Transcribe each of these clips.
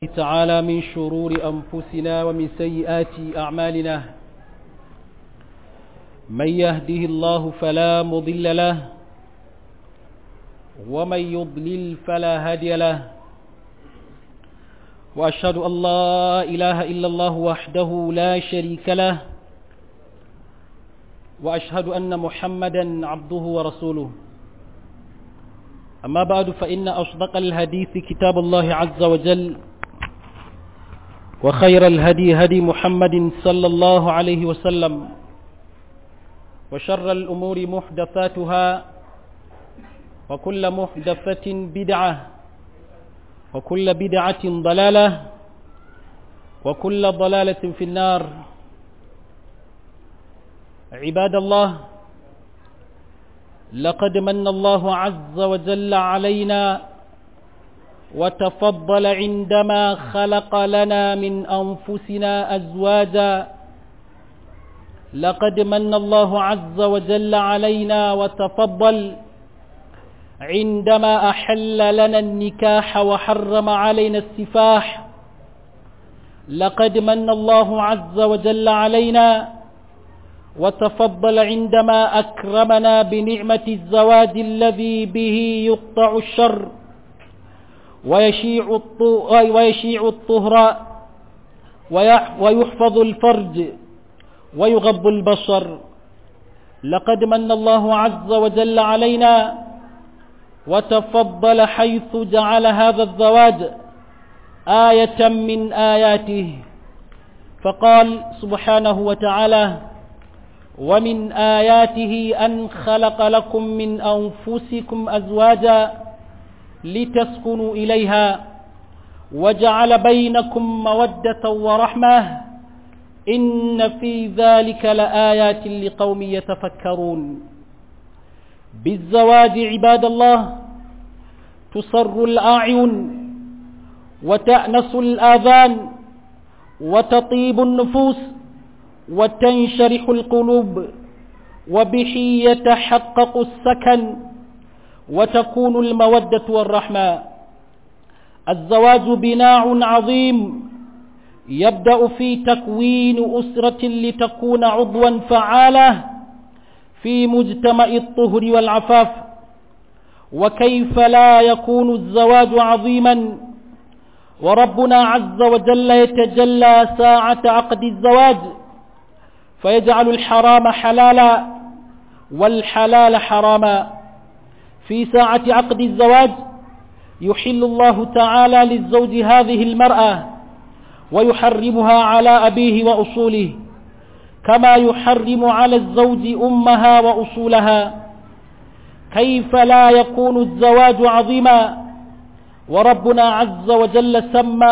تعالى من شرور أنفسنا ومن سيئات أعمالنا. من يهده الله فلا مضل له ومن يضلل فلا هادي له، وأشهد أن لا إله إلا الله وحده لا شريك له، وأشهد أن محمدا عبده ورسوله. أما بعد، فإن أصدق الحديث كتاب الله عز وجل، وخير الهدي هدي محمد صلى الله عليه وسلم، وشر الأمور محدثاتها، وكل محدثة بدعة، وكل بدعة ضلالة، وكل ضلالة في النار. عباد الله، لقد من الله عز وجل علينا وتفضل عندما خلق لنا من أنفسنا أزواجا. لقد من الله عز وجل علينا وتفضل عندما أحل لنا النكاح وحرم علينا السفاح. لقد من الله عز وجل علينا وتفضل عندما أكرمنا بنعمة الزواج الذي به يقطع الشر ويشيع الطهر ويحفظ الفرج ويغض البصر. لقد من الله عز وجل علينا وتفضل حيث جعل هذا الزواج آية من آياته، فقال سبحانه وتعالى: ومن آياته أن خلق لكم من أنفسكم أزواجا لتسكنوا إليها وجعل بينكم مودة ورحمة إن في ذلك لآيات لقوم يتفكرون. بالزواج عباد الله تصر الأعين وتأنس الآذان وتطيب النفوس وتنشرح القلوب، وبه يتحقق السكن وتكون المودة والرحمة. الزواج بناء عظيم يبدأ في تكوين أسرة لتكون عضوا فعالة في مجتمع الطهر والعفاف. وكيف لا يكون الزواج عظيما وربنا عز وجل يتجلى ساعة عقد الزواج فيجعل الحرام حلالا والحلال حراما. في ساعة عقد الزواج يحل الله تعالى للزوج هذه المرأة ويحرمها على أبيه وأصوله، كما يحرم على الزوج أمها وأصولها. كيف لا يكون الزواج عظيما وربنا عز وجل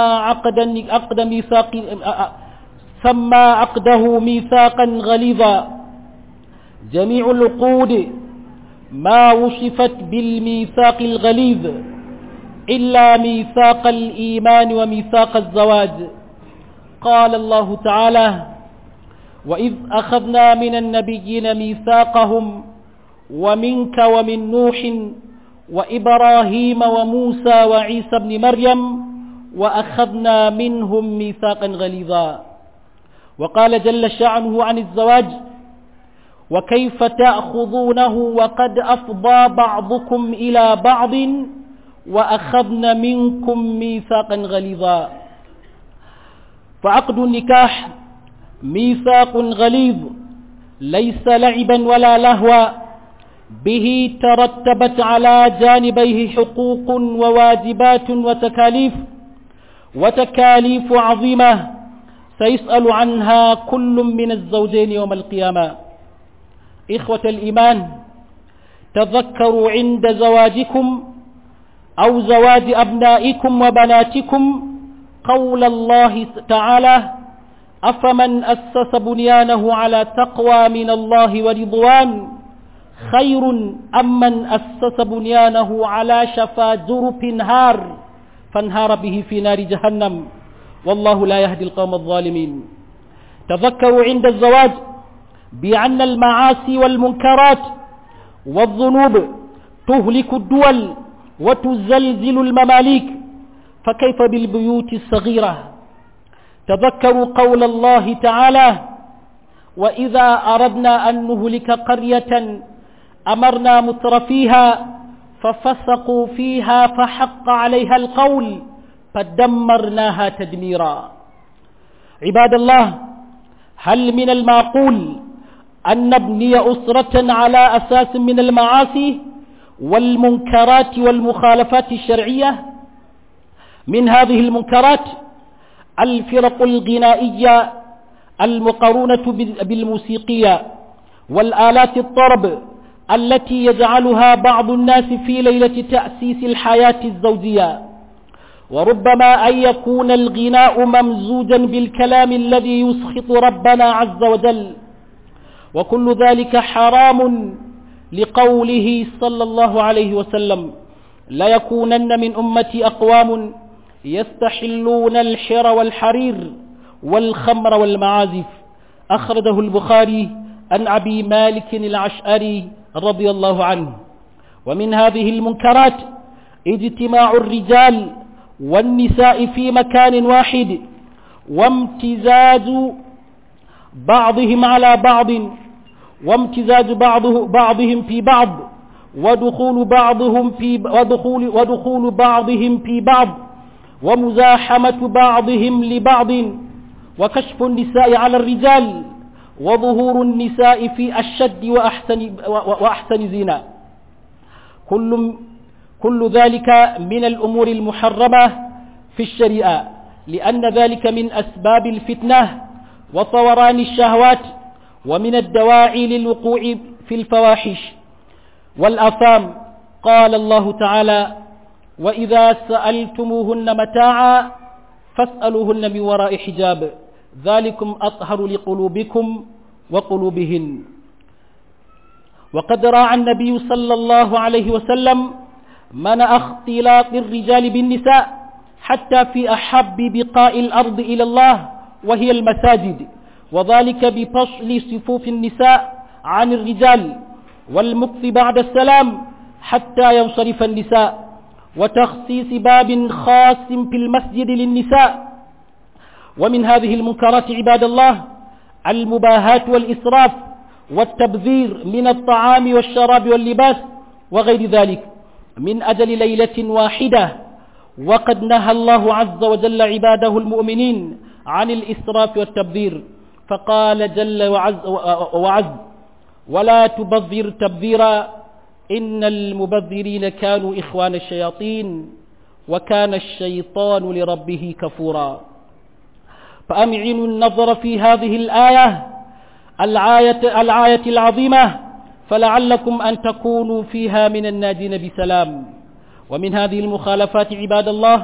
سمى عقده ميثاقا غليظا. جميع العقود ما وصفت بالميثاق الغليظ إلا ميثاق الإيمان وميثاق الزواج. قال الله تعالى: وإذ أخذنا من النبيين ميثاقهم ومنك ومن نوح وإبراهيم وموسى وعيسى بن مريم وأخذنا منهم ميثاقا غليظا. وقال جل شأنه عن الزواج: وكيف تأخذونه وقد أفضى بعضكم إلى بعض وأخذن منكم ميثاقا غليظا. فعقد النكاح ميثاق غليظ ليس لعبا ولا لهوا، به ترتبت على جانبيه حقوق وواجبات وتكاليف عظيمة سيسأل عنها كل من الزوجين يوم القيامة. إخوة الإيمان، تذكروا عند زواجكم أو زواج أبنائكم وبناتكم قول الله تعالى: أفمن أسس بنيانه على تقوى من الله ورضوان خير أم من أسس بنيانه على شفا جرف هار فانهار به في نار جهنم والله لا يهدي القوم الظالمين. تذكروا عند الزواج بأن المعاصي والمنكرات والذنوب تهلك الدول وتزلزل المماليك، فكيف بالبيوت الصغيرة؟ تذكروا قول الله تعالى: وإذا أردنا أن نهلك قرية أمرنا مترفيها ففسقوا فيها فحق عليها القول فدمرناها تدميرا. عباد الله، هل من المعقول أن نبني أسرة على أساس من المعاصي والمنكرات والمخالفات الشرعية؟ من هذه المنكرات الفرق الغنائية المقارونة بالموسيقية والآلات الطرب التي يجعلها بعض الناس في ليلة تأسيس الحياة الزوجية، وربما أن يكون الغناء ممزوجا بالكلام الذي يسخط ربنا عز وجل، وكل ذلك حرام لقوله صلى الله عليه وسلم: لا يكونن من أمتي أقوام يستحلون الحر والحرير والخمر والمعازف. أخرجه البخاري عن أبي مالك الأشعري رضي الله عنه. ومن هذه المنكرات اجتماع الرجال والنساء في مكان واحد، وامتزاج بعضهم على بعض، وامتزاج بعضهم في بعض، ودخول بعضهم في بعض، ومزاحمة بعضهم لبعض، وكشف النساء على الرجال، وظهور النساء في أشد وأحسن زنا. كل ذلك من الأمور المحرمة في الشريعة، لأن ذلك من أسباب الفتنة وطوران الشهوات، ومن الدواعي للوقوع في الفواحش والآثام. قال الله تعالى: وإذا سألتموهن متاعا فاسألوهن من وراء حجاب ذلكم أطهر لقلوبكم وقلوبهن. وقد راعى النبي صلى الله عليه وسلم منع اختلاط الرجال بالنساء حتى في أحب بقاء الأرض إلى الله وهي المساجد، وذلك بفصل صفوف النساء عن الرجال، والمكث بعد السلام حتى ينصرف النساء، وتخصيص باب خاص في المسجد للنساء. ومن هذه المنكرات عباد الله المباهاة والإسراف والتبذير من الطعام والشراب واللباس وغير ذلك من أجل ليلة واحدة. وقد نهى الله عز وجل عباده المؤمنين عن الإسراف والتبذير، فقال جل وعز: ولا تبذر تبذيرا إن المبذرين كانوا إخوان الشياطين وكان الشيطان لربه كفورا. فأمعنوا النظر في هذه الآية العظيمة فلعلكم أن تكونوا فيها من الناجين بسلام. ومن هذه المخالفات عباد الله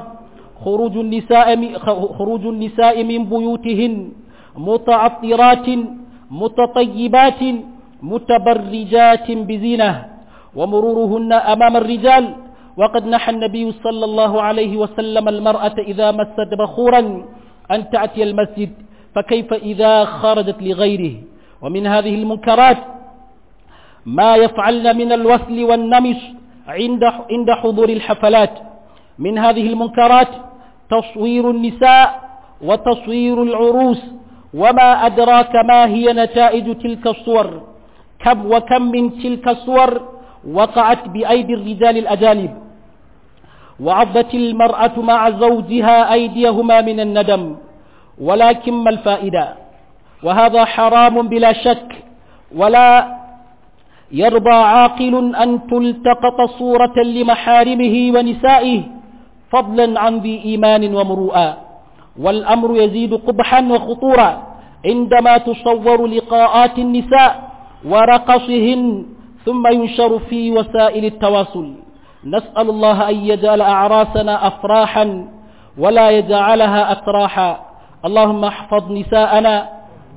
خروج النساء من بيوتهن متعطرات متطيبات متبرجات بزينة، ومرورهن أمام الرجال. وقد نحى النبي صلى الله عليه وسلم المرأة إذا مست بخورا أن تأتي المسجد، فكيف إذا خرجت لغيره؟ ومن هذه المنكرات ما يفعلن من الوصل والنمش عند حضور الحفلات. من هذه المنكرات تصوير النساء وتصوير العروس، وما أدراك ما هي نتائج تلك الصور. وكم من تلك الصور وقعت بأيدي الرجال الأجانب، وعضت المرأة مع زوجها أيديهما من الندم، ولكن ما الفائدة؟ وهذا حرام بلا شك، ولا يرضى عاقل أن تلتقط صورة لمحارمه ونسائه فضلا عن ذي إيمان ومروءة. والأمر يزيد قبحا وخطورة عندما تصور لقاءات النساء ورقصهن ثم ينشر في وسائل التواصل. نسأل الله أن يجعل أعراسنا أفراحا ولا يجعلها أتراحا. اللهم احفظ نساءنا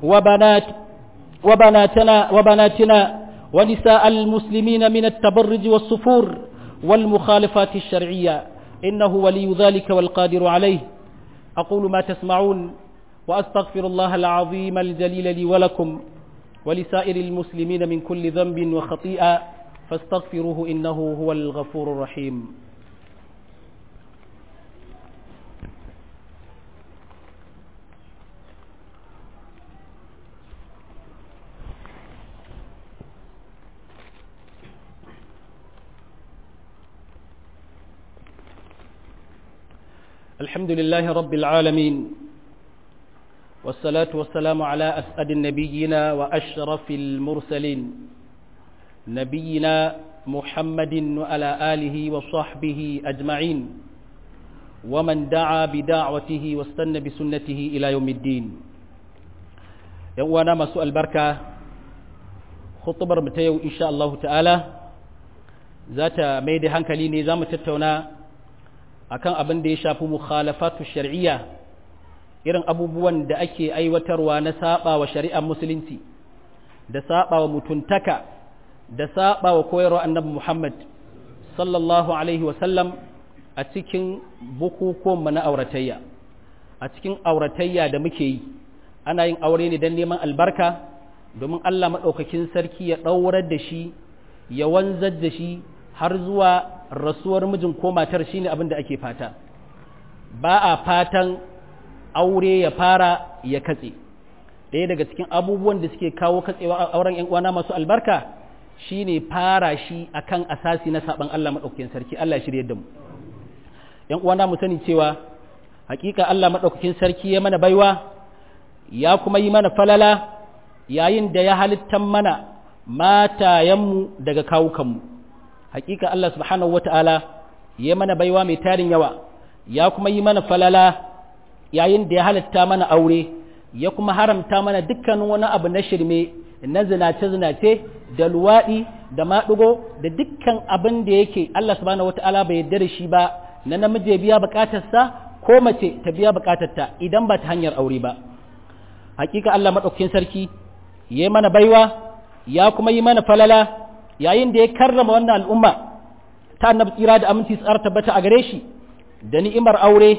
وبناتنا ونساء المسلمين من التبرج والسفور والمخالفات الشرعية، إنه ولي ذلك والقادر عليه. أقول ما تسمعون وأستغفر الله العظيم الجليل لي ولكم ولسائر المسلمين من كل ذنب وخطيئة، فاستغفروه إنه هو الغفور الرحيم. الحمد لله رب العالمين والصلاة والسلام على أسعد النبيين وأشرف المرسلين نبينا محمد وعلى آله وصحبه أجمعين ومن دعا بدعوته واستنى بسنته إلى يوم الدين يوانا مسوء البركة خطبر متيو إن شاء الله تعالى ذات ميدي هنكلي نظام تتونا akan abin da ya shafi mukhalafatu shar'iyya irin abubuwan da ake aiwatarwa na saba wa shari'ar musulunci da saba wa mutuntaka da saba wa koyarwar annabi Muhammad sallallahu alaihi wa sallam a cikin bukukuwan na auratayya a cikin auratayya da muke yi ana yin aure ne don neman albarka domin Allah madaukakin sarki ya daurar da shi ya wanzar da shi har zuwa rasuwar mijin ko matar shine abin da ake fata ba a fatan aure ya fara ya katse ɗaya daga cikin abubuwan da suke kawo katsewa a auren ƴan uwana masu albarka shine fara shi akan asasi na saban Allah madaukakin sarki Allah ya shirye da mu ƴan uwana mu sani cewa hakika Allah madaukakin sarki ya mana baiwa ya kuma yi mana falala yayin da ya halittan mana matayenmu daga kawukanmu hakika Allah subhanahu wata'ala ya mana baiwa mai tarin yawa ya kuma yi mana falala yayin da ya halatta mana aure ya kuma haramta mana dukkanin wani abu na shirme na zinace-zinace da luwaɗi da maɗugo da dukkan abin da yake Allah subhanahu wata'ala bai yarda da shi ba na namiji ya biya bukatarsa ko mace ta biya bukatarta idan ba ta hanyar aure ba hakika Allah madaukakin sarki ya mana baiwa ya kuma yi mana falala yayin da ya karrama wannan al'umma ta annabi tsira da aminci tsara tabbata a gare shi da ni'imar aure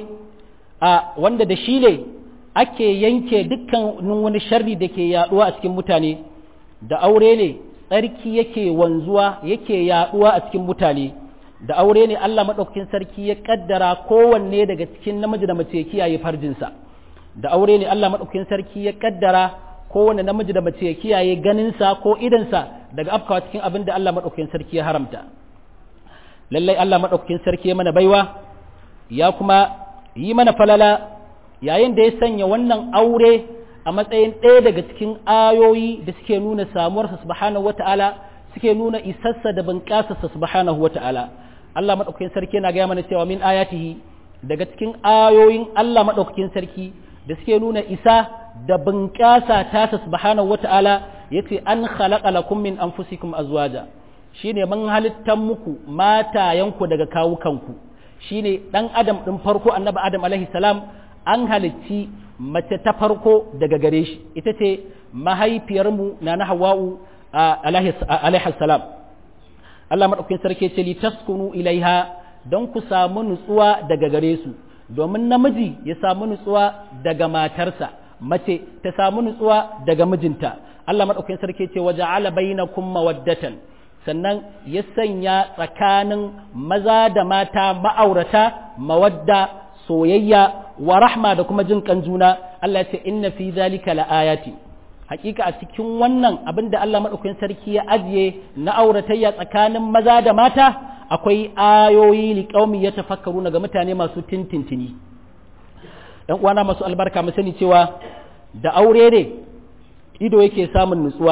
a wanda da shi ne ake yanke dukkan wani sharri da ke yaduwa a cikin mutane da aure ne tsarki yake wanzuwa yake yaduwa a cikin mutane da aure ne Allah madaukakin sarki ya kaddara kowanne daga cikin namiji da mace kiyaye farjinsa da aure ne Allah madaukakin sarki ya kaddara kowane namiji da mace kiyaye ganinsa ko idansa daga afkawa cikin abin da Allah maɗaukakin sarki ya haramta lallai Allah maɗaukakin sarki ya mana baiwa ya kuma yi mana falala yayin da ya sanya wannan aure a matsayin ɗaya daga cikin ayoyi da suke nuna samuwarsa subhanahu wata'ala suke nuna isassa da bunƙasarsa subhanahu wata'ala Allah maɗaukakin sarki yana gaya mana cewa min ayatihi daga cikin ayoyin Allah maɗaukakin sarki da suke nuna isa da bunƙasa tasa subhanahu wata'ala yace an khalaqa lakum min anfusikum azwaja shine mun halittan muku matayanku daga kawukanku shine dan adam din farko annabi adam alaihi salam an halicci mace ta farko daga gare shi ita ce mahaifiyarmu na hawwa'u alaihi salam Allah madaukakin sarki ce li taskunu ilaiha don ku samu nutsuwa daga gare su domin namiji ya samu nutsuwa daga matarsa mace ta samu nutsuwa daga mijinta Allah madaukakin sarki ce waja'ala bainakum mawaddatan sannan ya sanya tsakanin maza da mata ma'aurata mawadda soyayya wa rahma da kuma jin kan juna Allah ya ce inna fi zalika laayati hakika a cikin wannan abinda Allah madaukakin sarki ya ajiye na auratayya tsakanin maza da mata akwai ayoyi liqaumi yatafakkaruna ga mutane masu tintintini ɗan uwana masu albarka mu sani cewa da aure ne ido yake samun nutsuwa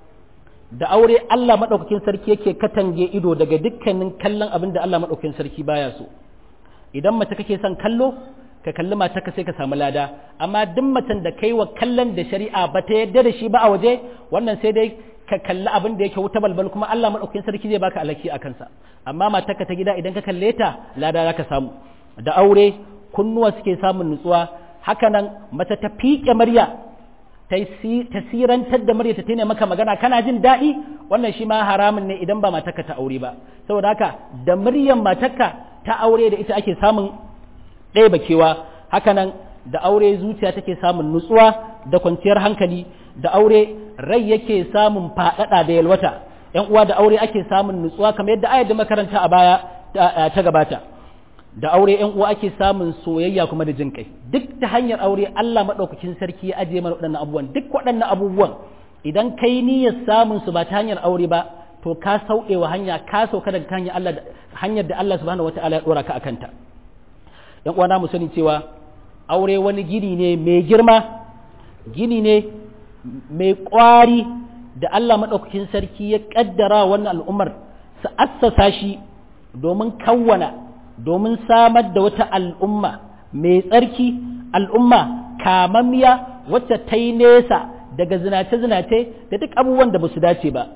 da aure Allah madaukakin sarki yake katange ido daga dukkanin kallon abin da Allah madaukakin sarki baya so idan mace kake son kallo ka kalli mata ka sai ka samu lada amma duk macen da kai wa kallon da shari'a ba ta yadda da shi ba a waje wannan sai dai ka kalli abin da yake wuta balbal kuma Allah madaukakin sarki zai baka alaki a kansa amma matarka ta gida idan ka kalle ta lada zaka samu da aure kunnuwa suke samun nutsuwa hakanan mace ta fiƙe murya ta sirantar da murya ta tana maka magana kana jin daɗi wannan shi ma haramun ne idan ba matarka ta aure ba saboda haka da muryan matarka ta aure da ita ake samun ɗaya bakewa hakanan da aure zuciya take samun nutsuwa da kwanciyar hankali da aure rai yake samun faɗaɗa da yalwata ƴan uwa da aure ake samun nutsuwa kamar yadda ayar da makaranta a baya ta gabata da aure ƴan uwa ake samun soyayya kuma da jin kai duk ta hanyar aure Allah madaukakin sarki ya ajiye mana waɗannan abubuwan duk waɗannan abubuwan idan kai niyyar samun su ba ta hanyar aure ba to ka sauɗewa hanya ka sauka daga hanyar da Allah subhanahu wataala ya dora ka akanta ‘yan uwana mu sani cewa aure wani gini ne mai girma, gini ne mai ƙwari da Allah maɗaukakin sarki ya ƙaddara wannan al'ummar su assasa shi domin domin samar da wata al'umma mai tsarki, al'umma kamammiya wacce ta yi nesa daga zinace-zinace da duk abubuwan da ba su dace ba.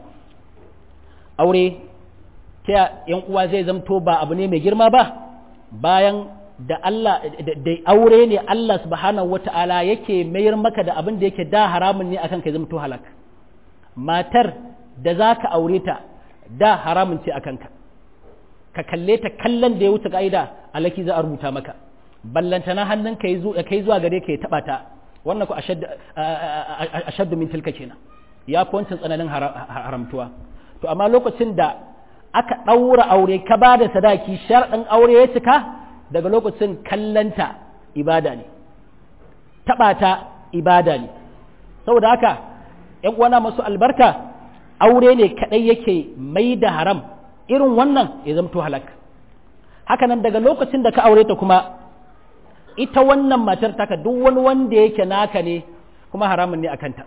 Aure ta ‘yan uwa zai zamto ba abu ne mai girma ba, bayan da aure ne Allah subhanahu wata'ala yake mayar maka da abin da yake da haramun ne akan kai zamto halak. Matar da za ka aure ta da haramun ce akan ka kalle ta kallon da ya wuce ka'ida alaki za a rubuta maka, ballantana hannun ka kai zuwa gare ka ya taba ta, wannan ku ashaddu min tilka kenan, ya fi wancan tsananin haramtuwa. To amma lokacin da aka ɗaura aure ka ba da sadaki, sharɗin aure ya cika, daga lokacin kallanta ibada ne, taɓa ta ibada ne. Saboda haka ‘yan uwana masu albarka, aure ne kaɗai yake mai da haram irin wannan ya zamto halak. Haka nan daga lokacin da ka aure ta kuma, ita wannan matar taka duk wani wanda yake naka ne kuma haramun ne a kanta,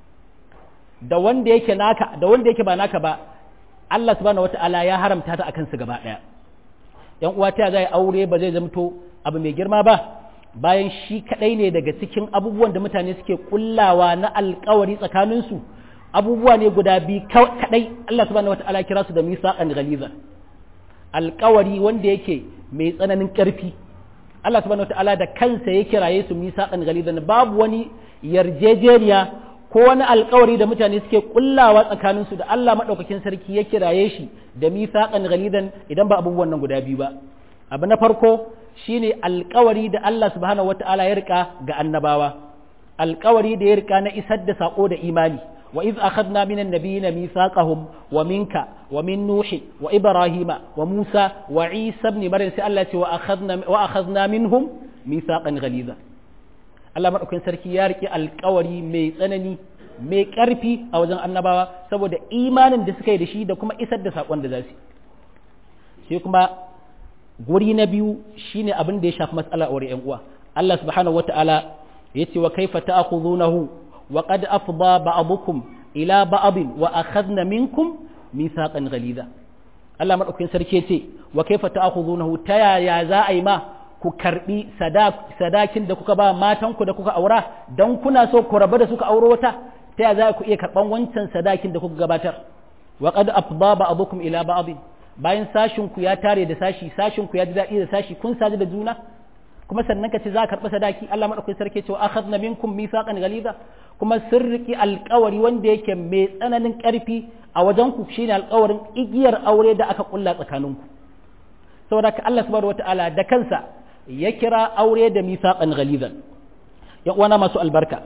da wanda yake naka da wanda yake ba naka ba, Allah subhanahu wata'ala ya haramta ta akan su gaba ɗaya. ‘Yan uwa ta zai aure ba zai zamto abu mai girma ba, bayan shi kaɗai ne daga cikin abubuwan da mutane suke kullawa na alkawari tsakaninsu, abubuwa ne guda biyu kaɗai Allah subhanahu wata'ala kira su da misaqan ghaliza, alkawari wanda yake mai tsananin ƙarfi. Allah subhanahu wata'ala da kansa ya kiraye su misaqan ghaliza, babu wani yarjejeniya ko wani alkawari da mutane suke kullawa tsakaninsu da Allah madaukakin sarki ya kiraye shi da misaqan ghalizan idan ba abubuwan nan guda biyu ba. Abu na farko shine alkawari da Allah subhanahu wata'ala ya rika ga annabawa, alkawari da ya rika na isar da sako da imani. wa iz akhadna minan nabiyina mithaqahum wa minka wa min nuhi wa ibrahima wa musa wa isa ibn maryam, sai Allah ya ce wa akhadna minhum mithaqan ghaliza. Allah madaukakin sarki ya rike alkawari mai tsanani mai karfi a wajen annabawa saboda imanin da suka yi da shi da kuma isar da sakon da za su. Sai kuma guri na biyu shine abin da ya shafi mas'ala aure ƴan uwa. Allah subhanahu wata'ala yace wa kaifa ta'khudunahu wa qad afda ba'dukum ila ba'd wa akhadna minkum mithaqan ghaliza. Allah madaukakin sarki yace wa kaifa ta'khudunahu, ta yaya za a yi ma ku karbi sadakin da kuka ba matanku da kuka aura dan kuna so ku rabu da suka auro wata, ta yaya za ku iya karban wancan sadakin da kuka gabatar. wa qad afda ba'dukum ila ba'd, bayan sashinku ya tare da sashinku ya ji daɗi da sashi, kun sadu da juna, kuma sannan ka ce za ka karɓi sadaki. Allah maɗaukakin sarki ce wa akhadna minkum mithaqan ghaliza, kuma sun riƙi alƙawari wanda yake mai tsananin ƙarfi a wajen ku, shine alƙawarin igiyar aure da aka kulla tsakaninku. Saboda ka Allah subhanahu wata'ala da kansa ya kira aure da mithaqan ghalizan. Ya uwana masu albarka,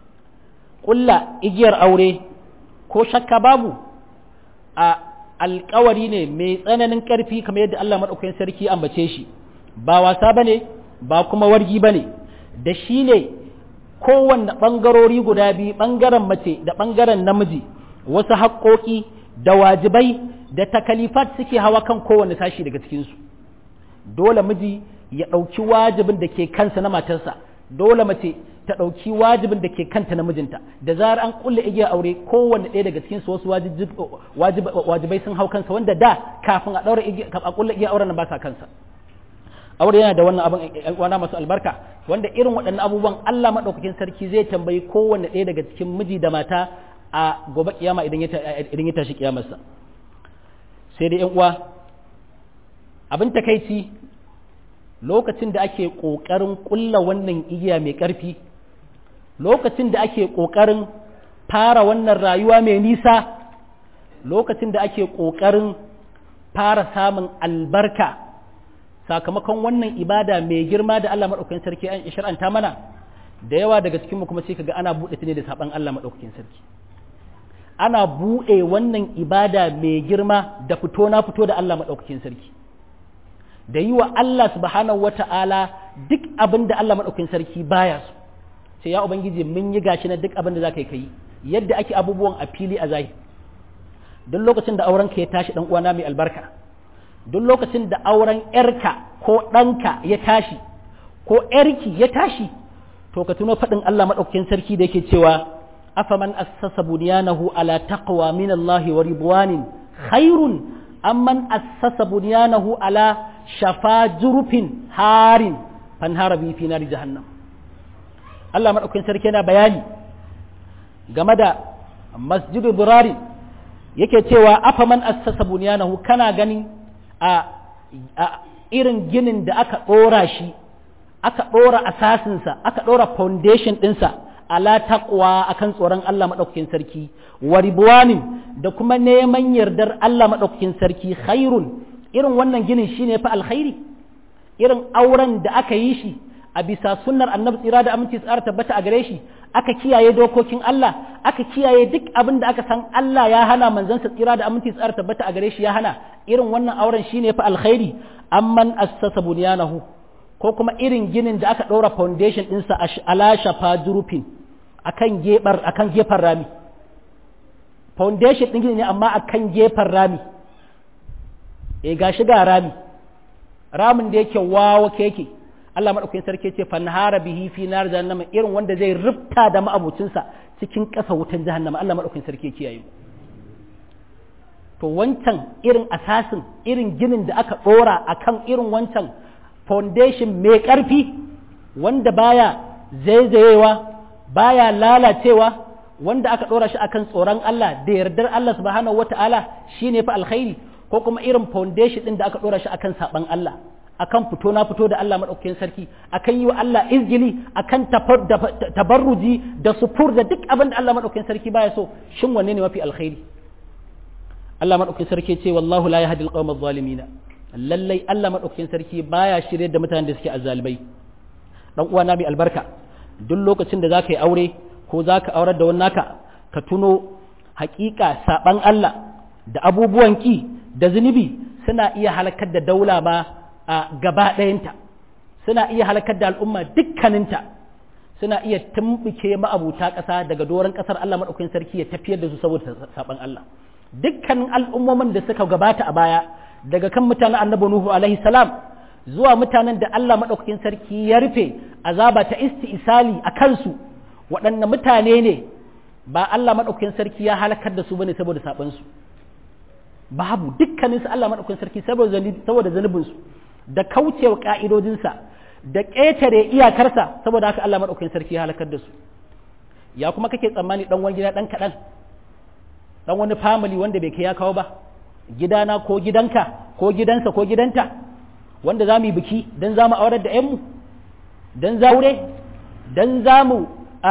kulla igiyar aure ko shakka babu a alƙawari ne mai tsananin ƙarfi kamar yadda Allah maɗaukakin sarki ambace shi, ba wasa bane ba kuma wargi bane, da shi ne kowanne ɓangarori guda biyu, ɓangaren mace da ɓangaren namiji, wasu haƙoƙi da wajibai da takalifat suke hawa kan kowanne sashi daga cikinsu. Dole miji ya ɗauki wajibin da ke kansa na matarsa, dole mace ta ɗauki wajibin da ke kanta na mijinta. Da zarar an kulle igiyar aure, kowanne ɗaya daga cikin su wasu wajibai sun hau kansa wanda da kafin a kulle igiyar auren nan ba sa kansa. Aure yana da wannan abin wana masu albarka, wanda irin waɗannan abubuwan Allah maɗaukakin sarki zai tambayi kowanne ɗaya daga cikin miji da mata a gobe kiyama idan ya tashi kiyamarsa. Sai dai ƴan uwa, abin takaici lokacin da ake ƙoƙarin ƙulla wannan igiya mai ƙarfi, lokacin da ake ƙoƙarin fara wannan rayuwa mai nisa, lokacin da ake ƙoƙarin fara samun albarka sakamakon wannan ibada mai girma da Allah maɗaukakin sarki an shar'anta mana, da yawa daga cikinmu kuma sai kaga ana buɗe ta ne da saɓan Allah maɗaukakin sarki. Ana buɗe wannan ibada mai girma da fito na fito da Allah maɗaukakin sarki, da yi wa Allah subhanahu wata'ala duk abin da Allah maɗaukakin sarki baya so. Sai ya Ubangiji mun yi gashi na duk abin da za ka yi yadda ake abubuwan a fili a zahiri. Duk lokacin da aurenka ya tashi ɗan uwana mai albarka, duk lokacin da auren ‘yarka ko ɗanka ya tashi ko ‘yarki ya tashi to ka tuno faɗin Allah maɗaukakin sarki da yake cewa afaman assasa bunyanahu ala taqwa min Allah wa ridwanin khairun amman assasa bunyanahu ala shafa jurufin harin fanhara bi fi nari jahannam. Allah maɗaukakin sarki yana bayani game da masjidu durari yake cewa afaman assasa bunyanahu kana gani a irin ginin da aka ɗora shi aka ɗora asasinsa aka ɗora foundation ɗinsa ala taqwa akan tsoron Allah maɗaukakin sarki wa ribwanin da kuma neman yardar Allah maɗaukakin sarki khairun irin wannan ginin shine fa alkhairi irin auren da aka yi shi a bisa sunnar annabi tsira da aminci tsara tabbata a gare shi aka kiyaye dokokin Allah aka kiyaye duk abin da aka san Allah ya hana manzansa tsira da aminci tsara tabbata a gare shi ya hana irin wannan auren shine fa alkhairi amman assasa bunyanahu ko kuma irin ginin da aka ɗora foundation ɗinsa ala shafa jurufin akan gefen rami foundation ɗin gini ne amma akan gefen rami gashi ga ramin da yake wawa keke Allah maɗaukakin sarki ce fanhara bihi fi nar jahannama irin wanda zai rubta da ma'abucinsa cikin ƙasa wutan jahannama Allah maɗaukakin sarki kiyaye to wancan irin asasin irin ginin da aka ɗora akan irin wancan foundation mai ƙarfi wanda baya zaizayewa baya lalacewa wanda aka ɗora shi akan tsoron Allah da yardar Allah subhanahu wata'ala shine fa alkhairi ko kuma irin foundation ɗin da aka ɗora shi akan saban Allah akan fito na fito da Allah maɗaukakin sarki akan yi wa Allah izgili akan tabarruji da sufur da duk abin da Allah maɗaukakin sarki baya so shin wanne ne mafi alkhairi Allah maɗaukakin sarki ce wallahu la yahdi alqawma adh-dhalimin lallai Allah maɗaukakin sarki baya shirye da mutanen da suke azzalibai dan uwa na mai albarka duk lokacin da zaka yi aure ko zaka aurar da wani naka ka tuno hakika saban Allah da abubuwan ki da zunubi suna iya halakar da daula ma a gaba ɗayanta suna iya halakar da al'umma dukkaninta suna iya tumbuke ma'abuta ƙasa daga doron ƙasar Allah maɗaukakin sarki ya tafiyar da su saboda saban Allah dukkanin al'ummomin da suka gabata a baya daga kan mutanen annabi Nuhu alaihi salam zuwa mutanen da Allah maɗaukakin sarki ya rufe azaba ta isti'isali a kansu waɗanne mutane ne ba Allah maɗaukakin sarki ya halakar da su bane saboda sabansu babu dukkaninsu Allah maɗaukakin sarki saboda zanubinsu da kaucewa ƙa'idodinsa da ƙetare iyakarsa saboda haka Allah maɗaukakin sarki ya halakar da su ya kuma kake tsammani ɗan wani gida ɗan kaɗan ɗan wani family wanda bai kai ya kawo ba gidana ko gidanka ko gidansa ko gidanta wanda za mu yi biki don za mu aurar da ‘yanmu don zaure don za mu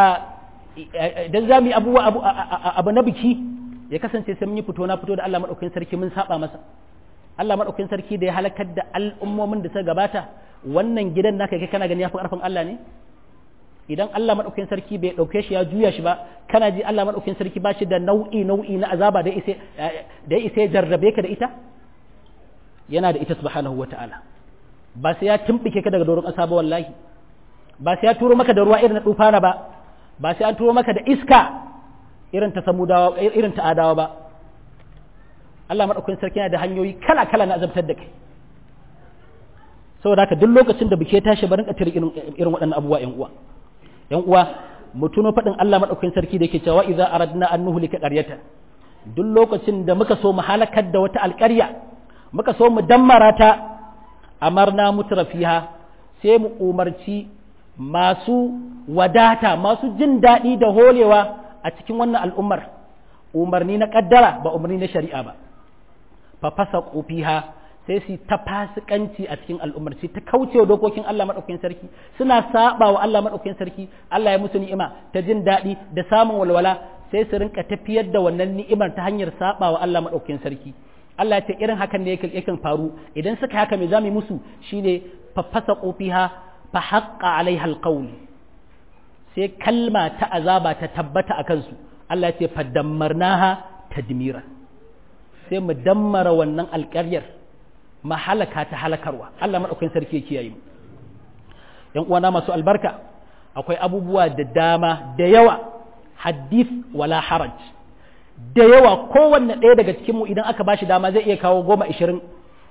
yi abu na biki ya kasance sai mun yi fito na fito da Allah maɗaukakin sarki mun saba masa Allah maɗaukakin sarki da ya halakar da al'ummomin da suka gabata wannan gidan naka kai kana gani ya fi ƙarfin Allah ne idan Allah maɗaukakin sarki bai ɗauke shi ya juya shi ba kana ji Allah maɗaukakin sarki ba shi da nau'i na azaba da ya isa ya jarrabe ka da ita yana da ita subhanahu wa ta'ala ba sai ya tumɓuke ka daga doron ƙasa ba wallahi ba sai ya turo maka da ruwa irin na tufana ba ba sai an turo maka da iska irin ta samudawa irin ta adawa ba Allah maɗaukakin sarki yana da hanyoyi kala-kala na azabtar da kai saboda haka duk lokacin da bike tashi barin ka tare irin waɗannan abubuwa ƴan uwa mu tuno faɗin Allah maɗaukakin sarki da yake cewa idza aradna an nuhlika qaryatan duk lokacin da muka so mu halakar da wata alƙarya muka so mu dammara ta amarna mutrafiha sai mu umarci masu wadata masu jin daɗi da holewa a cikin wannan al'ummar umarni na ƙaddara ba umarni na shari'a ba fa fasaqu fiha sai su ta fasikanci a cikin al'ummar sai ta kaucewa dokokin Allah madaukakin sarki suna saba wa Allah madaukakin sarki Allah ya musu ni'ima ta jin daɗi da samun walwala sai su rinka tafiyar da wannan ni'imar ta hanyar saba wa Allah madaukakin sarki Allah ya ce irin hakan ne yakan faru idan suka haka me zamu musu shine fa fasaqu fiha fa haqqa alaiha alqawl sai kalma ta azaba ta tabbata a kansu Allah ya ce fa dammarnaha tadmira sai mu dammara wannan alƙaryar mahalaka ta halakarwa Allah maɗaukakin sarki ya kiyaye mu ‘yan uwana masu albarka akwai abubuwa da dama da yawa hadith wala haraj da yawa kowanne ɗaya daga cikinmu idan aka bashi dama zai iya kawo 10-20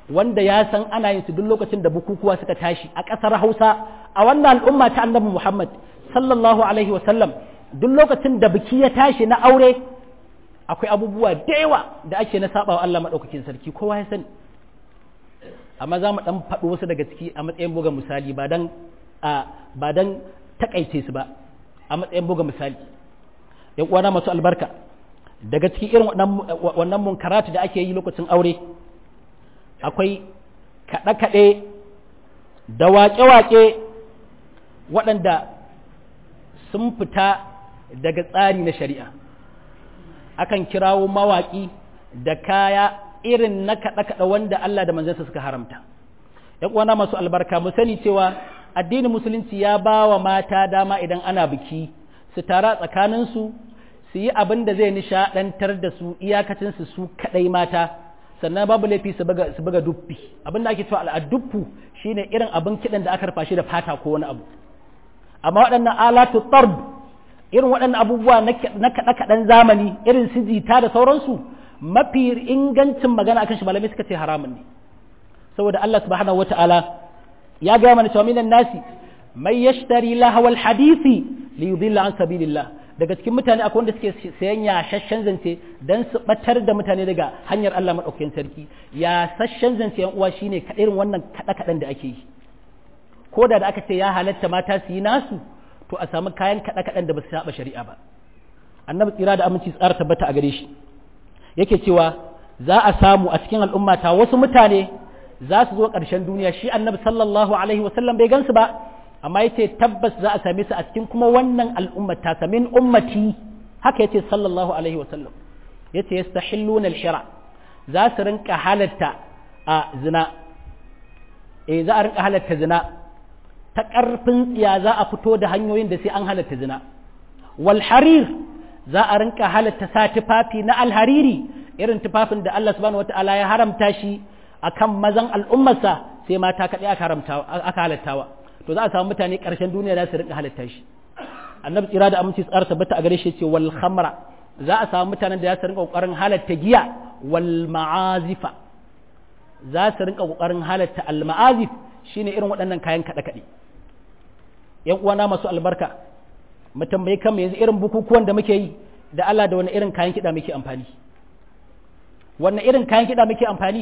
wanda ya san ana yin su duk lokacin da bukukuwa suka tashi a ƙasar Hausa a wannan al'umma ta Annabi Muhammad sallallahu alaihi wa sallam, duk lokacin da biki ya tashi na aure akwai abubuwa da yawa da ake na saba wa Allah madaukakin sarki, kowa ya sani. Amma za mu dan faɗo wasu daga ciki a matsayin buga misali ba dan takaice su ba, a matsayin buga misali. Yan uwana masu albarka, daga cikin irin wannan munkaratu da ake yi lokacin aure akwai kaɗe-kaɗe da waƙe-waƙe waɗanda sun fita daga tsari na shari'a. Akan kirawo mawaƙi da kaya irin na kaɗe-kaɗe wanda Allah da manzansa suka haramta. ‘Yan uwana masu albarka, mu sani cewa addinin musulunci ya ba wa mata dama idan ana biki su tara tsakaninsu su yi abin da zai nishaɗantar da su iyakacinsu su kaɗai mata, sannan babu laifi su buga duffi. Abin da ake cewa al'aduffu shine irin abin kiɗan da aka rufa shi da fata ko wani abu. Amma waɗannan alatu tarb, irin waɗannan abubuwa na kaɗe-kaɗen zamani irin su jita da sauransu, mafi ingancin magana akan shi malamai suka ce haramun ne. Saboda Allah subhanahu wata'ala ya gaya mana cewa minan nasi mai yashtari lahawal hadisi li yudilla an sabilillah. Daga cikin mutane akwai wanda suke sayan yashashshen zance dan su batar da mutane daga hanyar Allah madaukakin sarki. Yashashshen zance yan uwa shine irin wannan kaɗe-kaɗen da ake yi. Ko da aka ce ya halatta mata su yi nasu, to a samu kayan kaɗe-kaɗen da ba su saba shari'a ba. Annabi tsira da aminci tsara tabbata a gare shi yake cewa za a samu a cikin al'ummata wasu mutane za su zo ƙarshen duniya. Shi annabi sallallahu alaihi wasallam bai gansu ba, amma yace tabbas za a same su a cikin kuma wannan al'ummata ta min ummati, haka yace sallallahu alaihi wasallam. Yace yastahilluna al-shira, za su rinka halatta a zina. Za a rinka halatta zina ta ƙarfin tsiya, za a fito da hanyoyin da sai an halatta zina. Wal harir, za a rinka halatta sa tufafi na alhariri, irin tufafin da Allah subhanahu wata'ala ya haramta shi akan mazan al'ummarsa, sai mata kaɗai aka halattawa. To za a samu mutane ƙarshen duniya za su rinka halatta shi. Annabi tsira da aminci tsara tabbata a gare shi ce wal khamra, za a samu mutanen da za su rinka ƙoƙarin halatta giya. Wal ma'azifa, za su rinka ƙoƙarin halatta al ma'azif, shine irin waɗannan kayan kaɗe-kaɗe. ‘Yan uwana masu albarka, mu tambayi kanmu yanzu irin bukukuwan da muke yi da Allah, da wani irin kayan kiɗa muke amfani. Wanne irin kayan kiɗa muke amfani?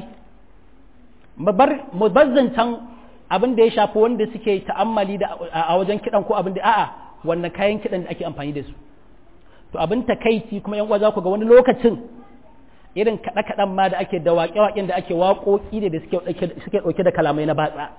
Mu bar zancen abin da ya shafi wanda suke ta'ammali da a wajen kiɗan ko abin da a'a, wannan kayan kiɗan da ake amfani da su. To abin takaici kuma ‘yan uwa za ku ga wani lokacin irin kaɗe-kaɗen ma da ake da waƙe-waƙen da ake waƙoƙi ne da suke ɗauke da kalamai na batsa.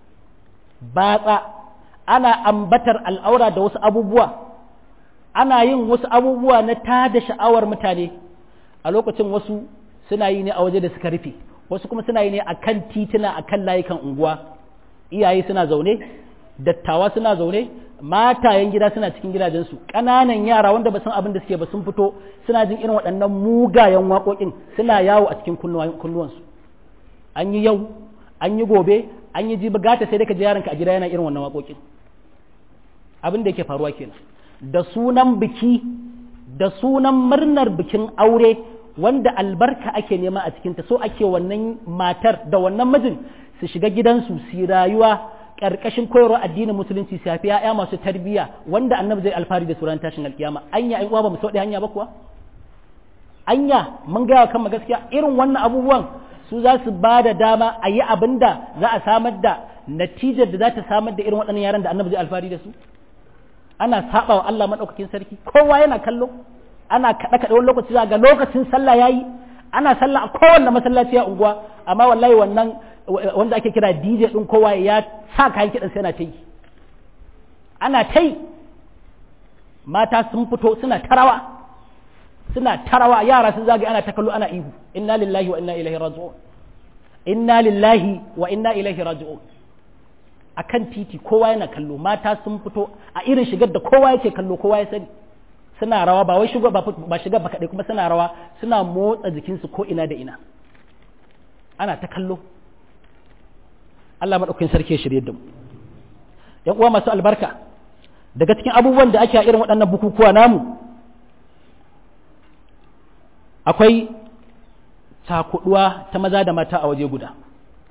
Ana ambatar al'aura da wasu abubuwa, ana yin wasu abubuwa na tada sha'awar mutane. A lokacin wasu suna yi ne a waje da suka rufe, wasu kuma suna yi ne a kan titina, a kan layukan unguwa. Iyaye suna zaune, dattawa suna zaune, matayen gida suna cikin gidajensu, ƙananan yara wanda ba san abin da suke ba sun fito suna jin irin waɗannan mugayen waƙoƙin, suna yawo a cikin kunnuwansu. An yi yau, an yi gobe, an yi jibi, gata sai dai ka ji yaranka a gida yana irin wannan waƙoƙin. Abin da yake faruwa kenan, da sunan biki, da sunan murnar bikin aure wanda albarka ake nema a cikinta, so ake wannan matar da wannan mijin su shiga gidansu su yi rayuwa ƙarƙashin koyarwar addinin musulunci, su haifi ‘ya'ya masu tarbiyya wanda annabi zai alfahari da suran tashin alkiyama. Anya ai uwa ba mu sauɗe hanya ba kuwa? Anya mun gaya kan gaskiya irin wannan abubuwan su za su ba da dama a yi abin da za a samar da natijar da za ta samar da irin waɗannan yaran da annabi zai alfahari da su. Ana saba wa Allah maɗaukakin sarki, kowa yana kallo, ana kaɗe-kaɗe wani lokaci za ga lokacin sallah yayi, ana sallah a kowanne masallaci a unguwa, amma wallahi wannan wanda ake kira DJ ɗin kowa ya sa kayan kiɗan sai ana ta yi. Mata sun fito suna tarawa, yara sun zagaye ana ta kallo ana ihu, inna lillahi wa inna ilaihi raji'un, inna lillahi wa inna ilaihi raji'un. Akan titi kowa yana kallo, mata sun fito a irin shigar da kowa yake kallo, kowa ya sani, suna rawa, ba wai shiga ba shiga ba kaɗai, kuma suna rawa, suna motsa jikinsu ko ina da ina, ana ta kallo. Allah maɗaukakin sarki ya shirye da mu. ‘Yan uwa masu albarka, daga cikin abubuwan da ake a irin waɗannan bukukuwa namu akwai cakuɗuwa ta maza da mata a waje guda.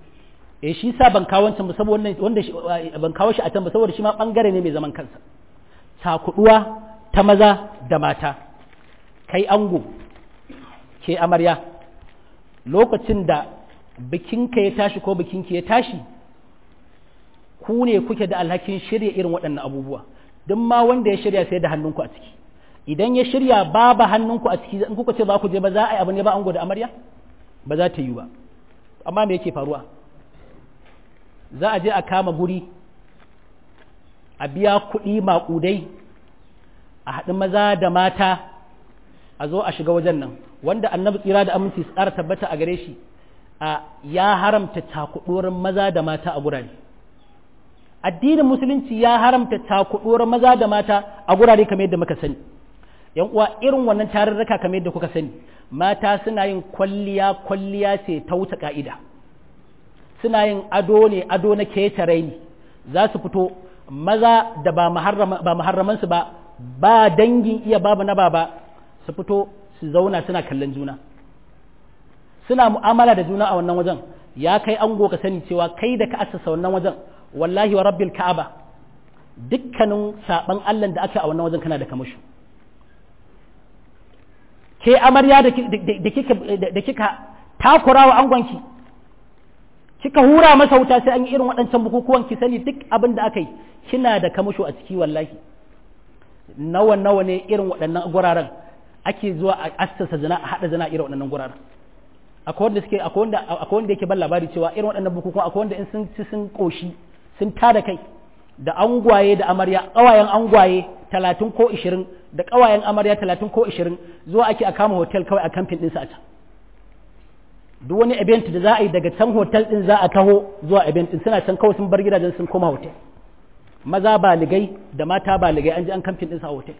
shi sa ban kawo wancan ba saboda wanda ban kawo shi a can ba saboda shi ma bangare ne mai zaman kansa. Cakuduwa ta maza da mata, kai ango ke amarya, lokacin da bikinka ya tashi ko bikinki ya tashi, ku ne kuke da alhakin shirya irin waɗannan abubuwa. Duk ma wanda ya shirya sai da hannunku a ciki. Idan ya shirya babu hannunku a ciki, in kuka ce ba ku je ba za a yi abu ne ba ango da amarya? Ba za ta yi ba. Amma me yake faruwa? Za a je a kama guri, a biya kuɗi maƙudai, a haɗin maza da mata, a zo a shiga wajen nan, wanda annabi tsira da aminci tsara tabbata a gare shi ya haramta cakuɗuwar maza da mata a gurare. Addinin musulunci ya haramta cakuɗuwar maza da mata a gurare kamar yadda muka sani. Yan uwa, irin wannan tarurruka kamar yadda kuka sani, mata suna yin kwalliya ce ta wuce ka'ida. Suna yin ado na keta raini, za su fito maza da ba muharramansu ba dangin iya babu na baba, su fito su zauna suna kallon juna, suna mu'amala da juna a wannan wajen. Ya kai ango ka sani cewa kai da ka assasa wannan wajen, wallahi wa rabbil ka'aba, dukkanin saban Allah da aka a wannan wajen kana da kamashu. Ke amarya da kika takura wa angonki, kika hura masa wuta sai an yi irin waɗancan bukukuwan, ki sani duk abin da aka yi kina da kamasho a ciki. Wallahi nawa ne irin waɗannan guraren ake zuwa a assasa zina, a haɗa zina irin waɗannan guraren. Akwai wanda yake ban labari cewa irin waɗannan bukukuwan akwai wanda in sun ci sun ƙoshi sun tada kai da angwaye da amarya, ƙawayen angwaye 30 ko 20 da ƙawayen amarya 30 ko 20 zuwa ake a kama hotel kawai a kamfin ɗinsa a can. Duk wani event da za a yi daga can hotel ɗin za a taho zuwa event ɗin, suna can kawai sun bar gidajen sun koma hotel. Maza baligai da mata baligai an ji an kamfin ɗinsa a hotel.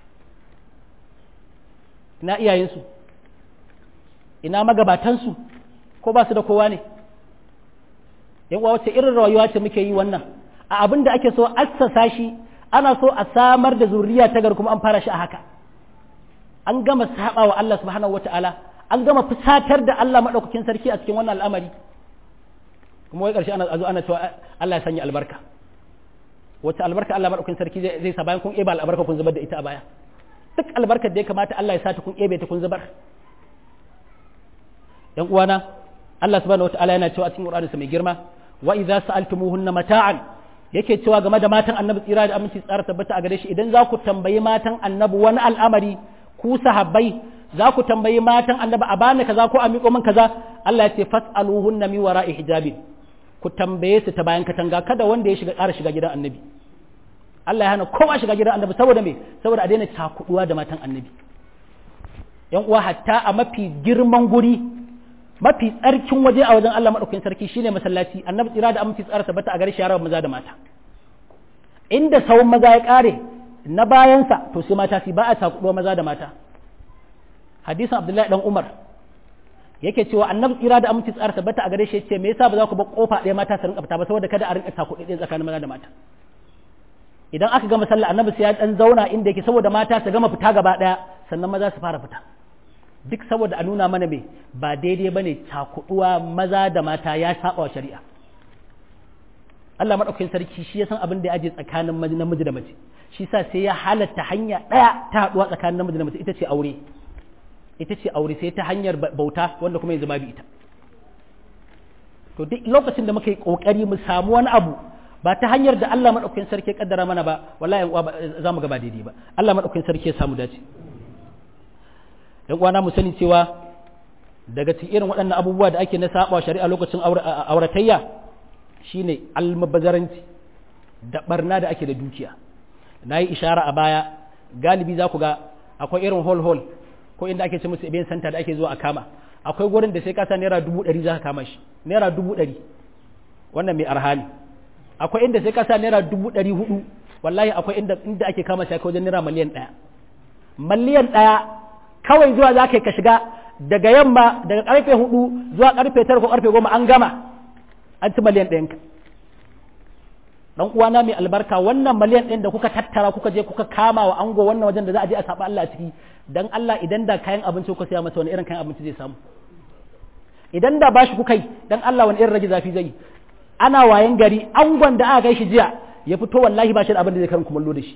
Ina iyayensu, ina magabatansu, ko ba su da kowa ne? Yan uwa, wace irin rayuwa ce muke yi wannan? A abin da ake so assasa shi, ana so a samar da zuriya ta gar kuma an fara shi a haka. An gama saba wa Allah subhanahu wata'ala, an gama fusatar da Allah madaukakin sarki a cikin wannan al'amari. Kuma wai ƙarshe ana cewa Allah ya sanya albarka. Wace albarka Allah madaukakin sarki zai sa bayan kun eba albarka kun zubar da ita a baya? Duk albarkar da ya kamata Allah ya sa ta kun ebe ta kun zubar. Yan uwana, Allah subhanahu wata'ala yana cewa a cikin Qur'aninsa mai girma, wa idza sa'altumuhunna mata'an, yake cewa game da matan Annabi tsira da aminci tsara tabbata a gare shi, idan za ku tambayi matan Annabi wani al'amari, ku sahabbai za ku tambayi matan Annabi a bani kaza ko a miƙo min kaza, Allah ya ce fas'aluhunna min wara'i hijabin, ku tambaye su ta bayan katanga, kada wanda ya ƙara shiga gidan Annabi. Allah ya hana kowa shiga gidan Annabi saboda me? Saboda a daina cakuduwa da matan Annabi. Yan uwa, hatta a mafi girman guri, mafi tsarkin waje a wajen Allah madaukakin sarki shine masallaci. Annabi tsira da aminci tsara tabbata a gare shi ya raba maza da mata. Inda sawun maza ya kare na bayansa to sai mata su ba a cakuduwa maza da mata. Hadisin Abdullahi dan Umar yake cewa Annabi tsira da aminci tsara tabbata a gare shi yace me yasa ba za ku bar kofa ɗaya mata su rinka fita ba, saboda kada a rinka cakuɗe ɗaya tsakanin maza da mata. Idan aka gama sallah Annabi sai ya dan zauna inda yake saboda mata su gama fita gaba ɗaya sannan maza su fara fita. Duk saboda a nuna mana me ba daidai bane cakuduwa maza da mata, ya saba wa shari'a. Allah madaukakin sarki shi ya san abin da ya aje tsakanin namiji da mace, shi sa sai ya halatta hanya daya ta haduwa tsakanin namiji da mace, ita ce aure sai ta hanyar bauta wanda kuma yanzu babu ita. To duk lokacin da muka yi kokari mu samu wani abu ba ta hanyar da Allah madaukakin sarki ya kaddara mana ba, wallahi za mu ga ba daidai ba. Allah madaukakin sarki ya samu dace. ‘Yan uwana mu sani cewa daga cikin irin waɗannan abubuwa da ake na saba shari'a lokacin auratayya shine almubazzaranci da barna da ake da dukiya. Na yi ishara a baya, galibi za ku ga akwai irin hall ko inda ake ce musu event center da ake zuwa a kama. Akwai gurin da sai ka sa naira 100,000 za ka kama shi, naira 100,000 wannan mai arhani. Akwai inda sai ka sa naira 400,000, wallahi akwai inda ake kama shi wajen naira miliyan 1. Miliyan 1 kawai zuwa za ka shiga daga yamma daga karfe 4 zuwa karfe 9 ko karfe 10 an gama, an ci miliyan 1 ka. Dan uwana mai albarka, wannan miliyan 1 da kuka tattara kuka je kuka kama wa ango wannan wajen da za a je a saba Allah a ciki, dan Allah idan da kayan abinci kuka siya masa wani irin kayan abinci zai samu? Idan da bashi kuka yi, dan Allah wani irin rage zafi zai yi? ana wayan gari angon da aka kai shi jiya ya fito wallahi ba shi da abin da zai karin kumallo da shi.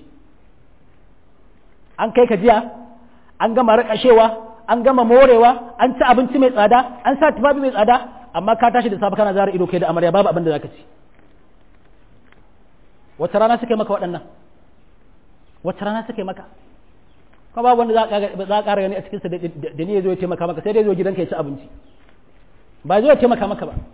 An kai ka jiya an gama rakashewa an gama morewa an ci abinci mai tsada an sa tufafi mai tsada amma ka tashi da safe kana zara ido kai da amarya babu abin da zaka ci. Wata rana suka yi maka waɗannan? Wata rana suka yi maka? Kuma babu wanda za a ƙara gani a cikinsa da ni ya zo ya taimaka maka sai dai zo gidanka ya ci abinci. Ba zo ya taimaka maka ba.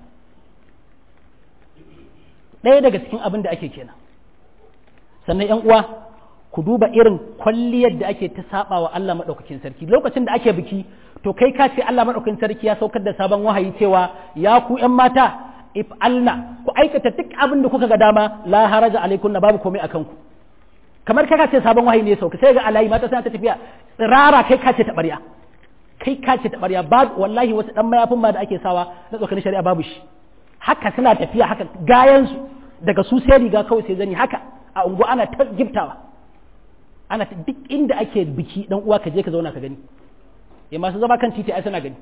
Ɗaya daga cikin abin da ake kenan. Sannan ‘yan uwa ku duba irin kwalliyar da ake ta saba wa Allah maɗaukakin sarki. Lokacin da ake biki to kai ka ce Allah maɗaukakin sarki ya saukar da sabon wahayi cewa ya ku ‘yan mata if'alna ku aikata duk abin da kuka ga dama la haraja alaikum na babu komai akan ku. Kamar kai ka ce sabon wahayi ne sauka sai ga alayi mata suna ta tafiya tsirara kai ka ce taɓarya. Kai ka ce taɓarya babu wallahi wasu ɗan mayafin ma da ake sawa na tsokanin shari'a babu shi. Haka suna tafiya haka gayansu daga su sai riga kawai sai zani haka a unguwa ana ta giftawa. Ana duk inda ake biki dan uwa ka je ka zauna ka gani. Ya masu zama kan titi ai suna gani.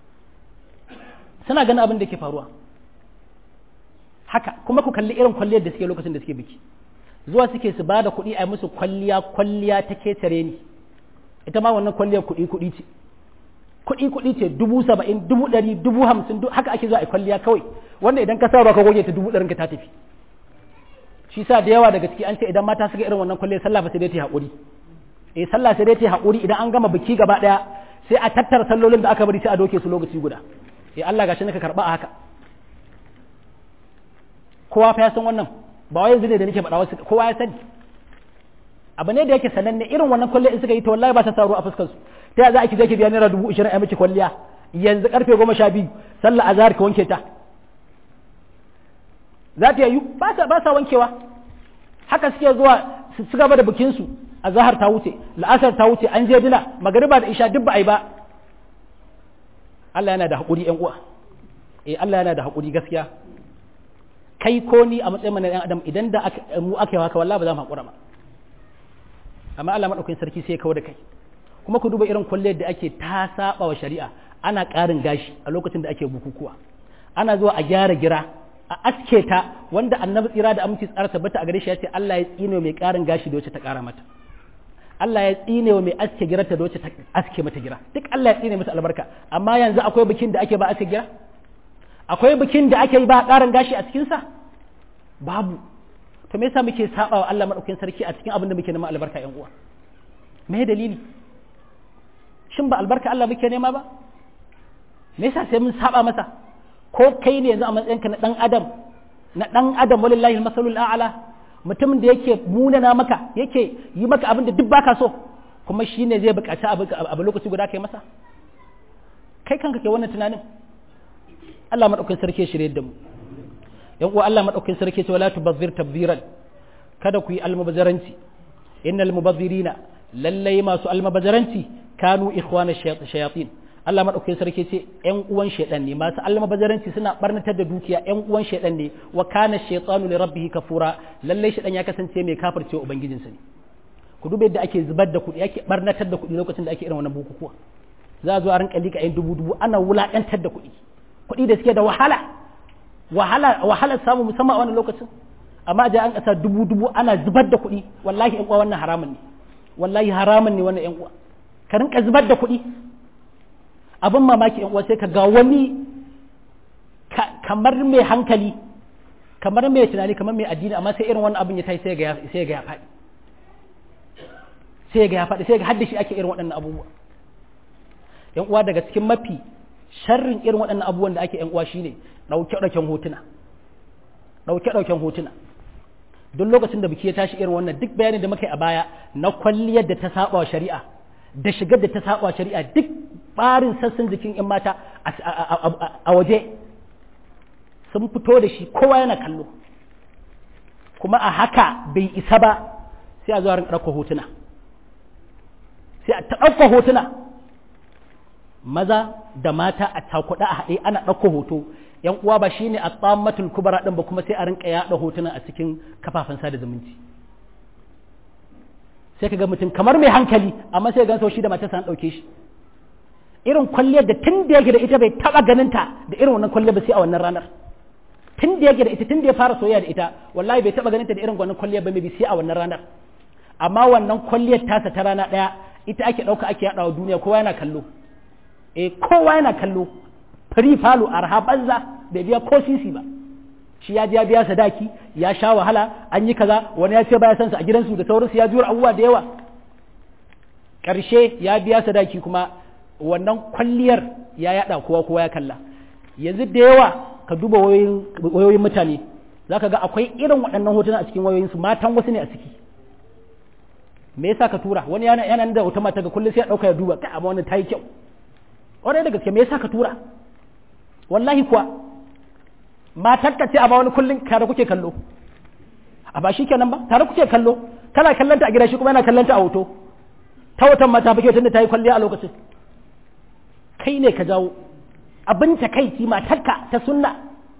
Suna ganin abin da ke faruwa. Haka kuma ku kalli irin kwalliyar da suke lokacin da suke biki. Zuwa suke su bada kuɗi a musu kwalliya ta ketare ni. Ita ma wannan kwalliyar kuɗi ce. Kuɗi ce 70,000, 100,000, 50,000 haka ake zuwa a kwalliya kawai. Wanda idan ka sa ka goge ta 100,000 ka ta tafi. Shi sa da yawa daga ciki an ce idan mata suka irin wannan kwalliyar sallah ba sai dai ta haƙuri. Sallah sai dai ta haƙuri idan an gama biki gaba ɗaya sai a tattara sallolin da aka bari sai a doke su lokaci guda. Allah gashi naka karɓa a haka. Kowa fa ya san wannan ba wai yanzu ne da nake faɗa wasu kowa ya sani. Abu ne da yake sananne irin wannan kwalliyar in suka yi ta wallahi ba ta sa ruwa a fuskar su. Ta yaya za a ki je ki biya naira 20,000 a miki kwalliya yanzu karfe 12 sallah azhar ka wanke ta. Za ta yi ba sa wankewa haka suke zuwa su gaba da bikinsu a zahar ta wuce la'asar ta wuce an je dina magariba da isha duk ba a yi ba. Allah yana da haƙuri ƴan uwa Allah yana da haƙuri gaskiya kai ko ni a matsayin mana ɗan adam idan da mu aka yi haka wallahi ba za mu haƙura ba amma Allah madaukakin sarki sai ya kawo da kai kuma ku duba irin kwalliyar da ake ta saba wa shari'a ana ƙarin gashi a lokacin da ake bukukuwa ana zuwa a gyara gira a aske ta wanda annabi tsira da aminci tsara tabbata a gare shi ya ce Allah ya tsine mai ƙarin gashi da wacce ta ƙara mata Allah ya tsine wa mai aske girarta da wacce ta aske mata gira duk Allah ya tsine masa albarka amma yanzu akwai bikin da ake ba aske gira akwai bikin da ake ba ƙarin gashi a cikin sa babu to me yasa muke saba wa Allah madaukakin sarki a cikin abin da muke neman albarka ƴan uwa me dalili shin ba albarka Allah muke nema ba me yasa sai mun saba masa ko kai ne yanzu a matsayinka na dan adam walillahi almasalul a'la mutumin da yake munana maka yake yi maka abin da duk baka so kuma shine zai buƙaci abu lokaci guda kai masa kai kanka ke wannan tunanin Allah madaukakin sarki ya shirye da mu yan uwa Allah madaukakin sarki ce wala tubazzir tabziran kada ku yi almubazzaranci innal mubazzirina lallai masu almubazzaranci kanu ikhwana shayatin Allah madaukakin sarki ce ƴan uwan shaydan ne masu almubazzaranci suna barnatar da dukiya ƴan uwan shaydan ne wa kana shaytanu li rabbih kafura lallai shaydan ya kasance mai kafircewa ubangijinsa ne ku dube yadda ake zubar da kuɗi ake barnatar da kuɗi lokacin da ake irin wannan bukukuwa za a zo a rinka lika ƴan dubu ana wulaƙantar da kuɗi da suke da wahala samu musamman a wannan lokacin amma a an ƙasa dubu ana zubar da kuɗi wallahi ƴan uwa wannan haramun ne wallahi haramun ne wannan ƴan uwa ka rinka zubar da kuɗi abin mamaki ƴan uwa sai ka ga wani kamar mai hankali kamar mai tunani kamar mai addini amma sai irin wannan abin ya tashi sai ga ya faɗi sai ga haddashi ake irin waɗannan abubuwa ƴan uwa daga cikin mafi sharrin irin waɗannan abubuwan da ake ƴan uwa shine ɗauke-ɗauken hotuna duk lokacin da biki ya tashi irin wannan duk bayanin da muka yi a baya na kwalliyar da ta saba wa shari'a da shigar da ta saba wa shari'a duk barin sassan jikin ƴan mata a waje sun fito da shi kowa yana kallo kuma a haka bai isa ba sai a zo a rinka ɗauko hotuna sai a ta ɗauko hotuna maza da mata a takuɗa a haɗe ana ɗauko hoto yan uwa ba shine a tsammatul kubara ɗin ba kuma sai a rinka yaɗa hotuna a cikin kafafen sada zumunci sai ka ga mutum kamar mai hankali amma sai ga shi da matarsa an ɗauke shi irin kwalliyar da tun da yake da ita bai taɓa ganin ta da irin wannan kwalliyar ba sai a wannan ranar tun da yake da ita tun da ya fara soyayya da ita wallahi bai taba ganin ta da irin wannan kwalliyar ba mai sai a wannan ranar amma wannan kwalliyar tasa ta rana daya ita ake dauka ake yadawa duniya kowa yana kallo kowa yana kallo free falo arha banza bai biya ko sisi ba shi ya biya sadaki ya sha wahala an yi kaza wani ya ce baya san sa a gidansu da sauransu ya jura abubuwa da yawa karshe ya biya sadaki kuma wannan kwalliyar ya yada kowa ya kalla yanzu da yawa ka duba wayoyin mutane zaka ga akwai irin waɗannan hotuna a cikin wayoyinsu matan wasu ne a ciki me yasa ka tura wani yana da wata mata ga kullum sai ya dauka ya duba kai amma wannan tayi kyau wannan da gaske me yasa ka tura wallahi kuwa matar ka ce amma wani kullum tare kuke kallo a ba shikenan ba tare kuke kallo kana kallanta a gida shi kuma yana kallanta a hoto ta watan mata fake tunda tayi kwalliya a lokacin kai ne ka jawo abin takeici matarka ta sunna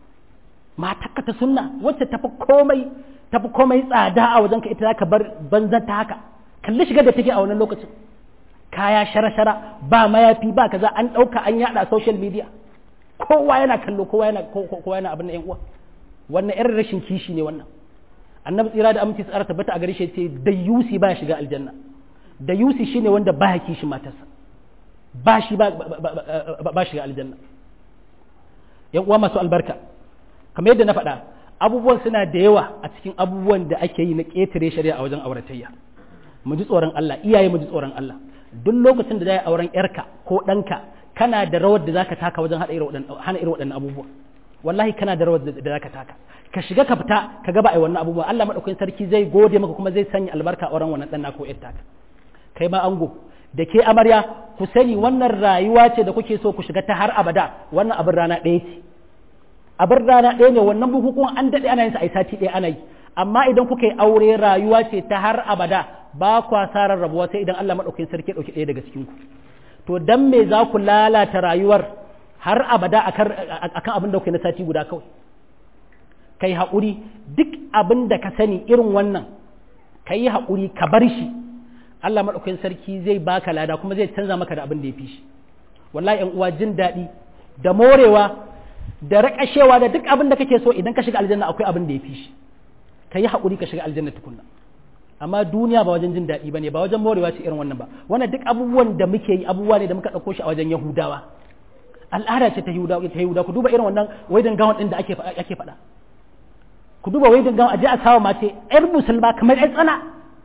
wacce tafi komai tsada a wajenka ita zaka bar banzan ta haka kalli shigar da take a wannan lokacin kaya shara-shara ba mayafi ba kaza an dauka an yada social media kowa yana kallo kowa yana abin da yan uwa wannan irin rashin kishi ne wannan annabi tsira da aminci tsara tabbata a gare shi ce da yusi ba shiga aljanna da yusi shine wanda ba ya kishi matarsa ba shiga aljanna yan uwa masu albarka kamar yadda na faɗa abubuwan suna da yawa a cikin abubuwan da ake yi na ƙetare shari'a a wajen auratayya mu ji tsoron Allah iyaye mu ji tsoron Allah duk lokacin da za a auren yarka ko ɗanka kana da rawar da zaka taka wajen hana irin waɗannan abubuwa wallahi kana da rawar da zaka taka ka shiga ka fita ka ga ba ai wannan abubuwa Allah madaukakin sarki zai gode maka kuma zai sanya albarka a auren wannan ɗan ko yar taka kai ma ango da ke amarya ku sani wannan rayuwa ce da kuke so ku shiga ta har abada wannan abin rana ɗaya ce abin rana ɗaya ne wannan bukukuwan an daɗe ana yin sa a sati ɗaya ana yi amma idan kuka yi aure rayuwa ce ta har abada ba kwa sarar rabuwa sai idan Allah maɗaukakin sarki ɗauki ɗaya daga cikin ku to dan me za ku lalata rayuwar har abada akan abin da kuke na sati guda kawai kai haƙuri duk abin da ka sani irin wannan ka yi haƙuri ka bar shi Allah maɗaukakin sarki zai baka lada kuma zai canza maka da abin da ya fi shi wallahi ƴan uwa jin daɗi da morewa da raƙashewa da duk abin da kake so idan ka shiga aljanna akwai abin da ya fi shi ka yi haƙuri ka shiga aljanna tukunna amma duniya ba wajen jin daɗi ba ne ba wajen morewa ce irin wannan ba wannan duk abubuwan da muke yi abubuwa ne da muka ɗauko shi a wajen yahudawa al'ada ce ta yahudawa ku duba irin wannan waidan gawan ɗin da ake faɗa ku duba waidan gawan a je a sawa mace ƴar musulma kamar ƴar tsana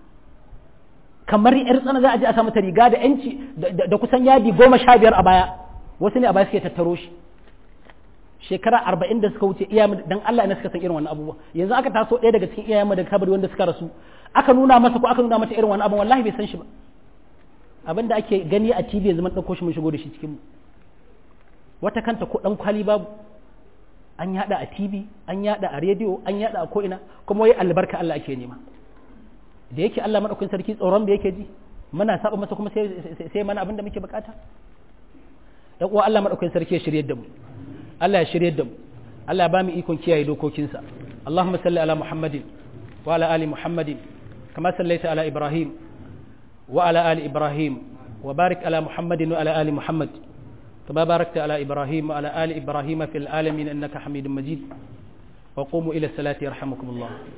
za a je a sa mata riga da yanci da kusan yadi 15 a baya wasu ne a baya suke tattaro shi shekara 40 da suka wuce iyayen dan Allah ne suka san irin wannan abubuwa yanzu aka taso ɗaya daga cikin iyayen mu daga kabari wanda suka rasu aka nuna masa ko aka nuna mata irin wannan abun wallahi bai san shi ba abinda ake gani a TV yanzu mun dauko shi mun shigo da shi cikin mu wata kanta ko dan kwali babu an yada a TV an yada a radio an yada a ko ina kuma wai albarka Allah ake nema da yake Allah madaukakin sarki tsoron da yake ji muna saba masa kuma sai mana abin da muke bukata dan uwa Allah madaukakin sarki ya shirye da mu Allah ya shirye da mu Allah ya ba mu ikon kiyaye dokokinsa Allahumma salli ala Muhammadin wa ala ali Muhammadin kama sallaita ala Ibrahim wa ala ali Ibrahim wa barik ala Muhammadin wa ala ali Muhammad kama barakta ala Ibrahim wa ala ali Ibrahim fil alamin innaka Hamidum Majid wa qumu ila salati yarhamukumullah